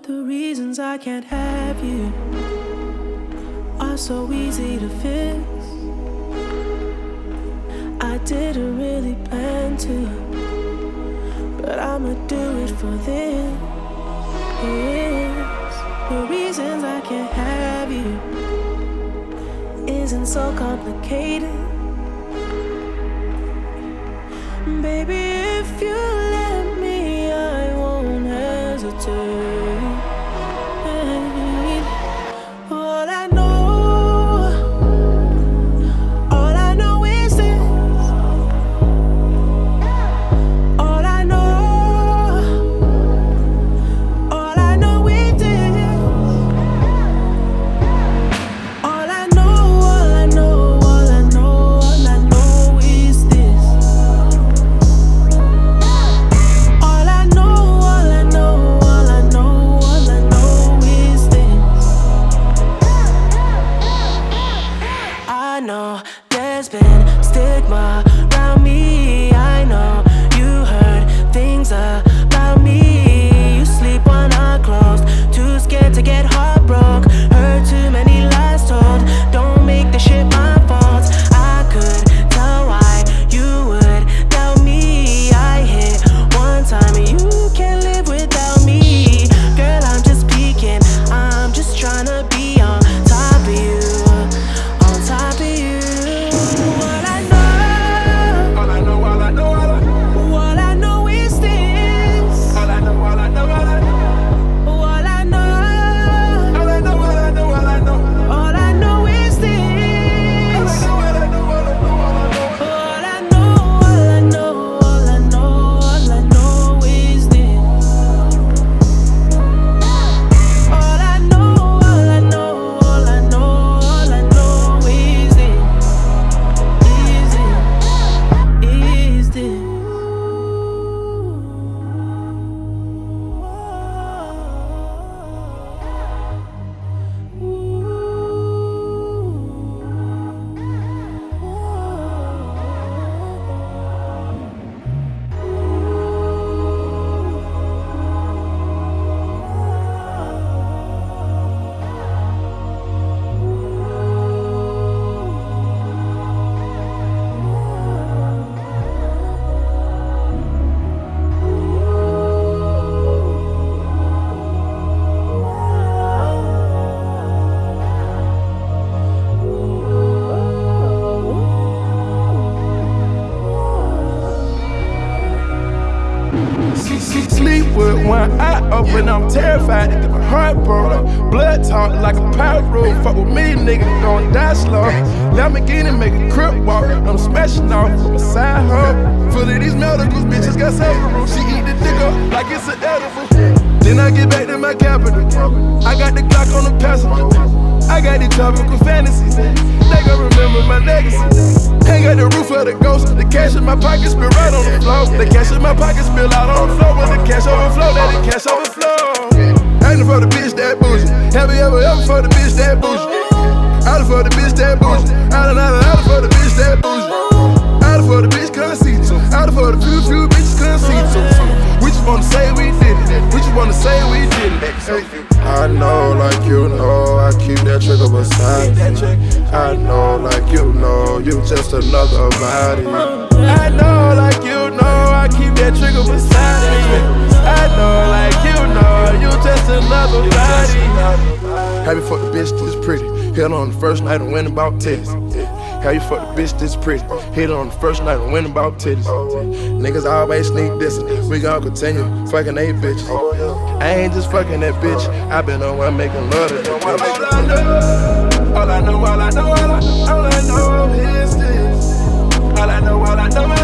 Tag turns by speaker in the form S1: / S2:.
S1: The reasons I can't have you are so easy to fix. I didn't really plan to, but I'ma do it for this. The reasons I can't have you isn't so complicated. Baby, if you let me, I won't hesitate. All I know is this. All I know is this. All I know is this. All I know is this. I know there's been stigma around me. I know you heard things about me. You sleep one eye closed, too scared to get heartbroken. Heard too many lies told. Don't make the shit my fault. I could tell why you would doubt me. I hit one time and you can't live without me. Girl, I'm just peeking. I'm just trying to be on top of you. On top of you. All I know. All I know, all I know, all I know. All I know is this. All I know, all I know, all I know. All I know. All I know, all I know, all I know. All I know is this. All I know, all I know, all I know. All I know, all I know, all I know, all I know is this. All I know, all I know, all I know, all I know is this. Is this?
S2: Sleep with one eye open, I'm terrified to get my heart broke. Blood talk like a pyro. Fuck with me, nigga, gon' die slow. Lamborghini make a crip walk. I'm smashing off with my side hoe. Full of these medicals, bitches got saved. She eat the dick up like it's an edible. Then I get back to my capital. I got the Glock on the passenger. I got these tropical fantasies. They gon' remember my legacy. Ain't got the roof of the ghost. The cash in my pocket spill right on the floor. The cash in my pocket spill out on the floor. When the cash overflow, let the cash overflow. Ain't for the bitch that bougie. Have you ever for the bitch that bougie? Out for the bitch that bougie. Out for the bitch that bougie. Out for the bitch conceited. Out for the few bitches conceited. We just wanna say we did it. We just wanna say we did it. Hey. I know, like you know, I keep that trigger beside me. I know, like you know, you just another body. I know, like you know, I keep that trigger beside me. I know, like you know, you just another body. Have you fucked a bitch this pretty? Hit on the first night and win about titties. Have you fucked a bitch this pretty? Hit on the first night and win about titties. Niggas always sneak dissing. We gon' continue fucking they bitches. I ain't just fucking that bitch. I been on one making love to that bitch. All I know is this. All I know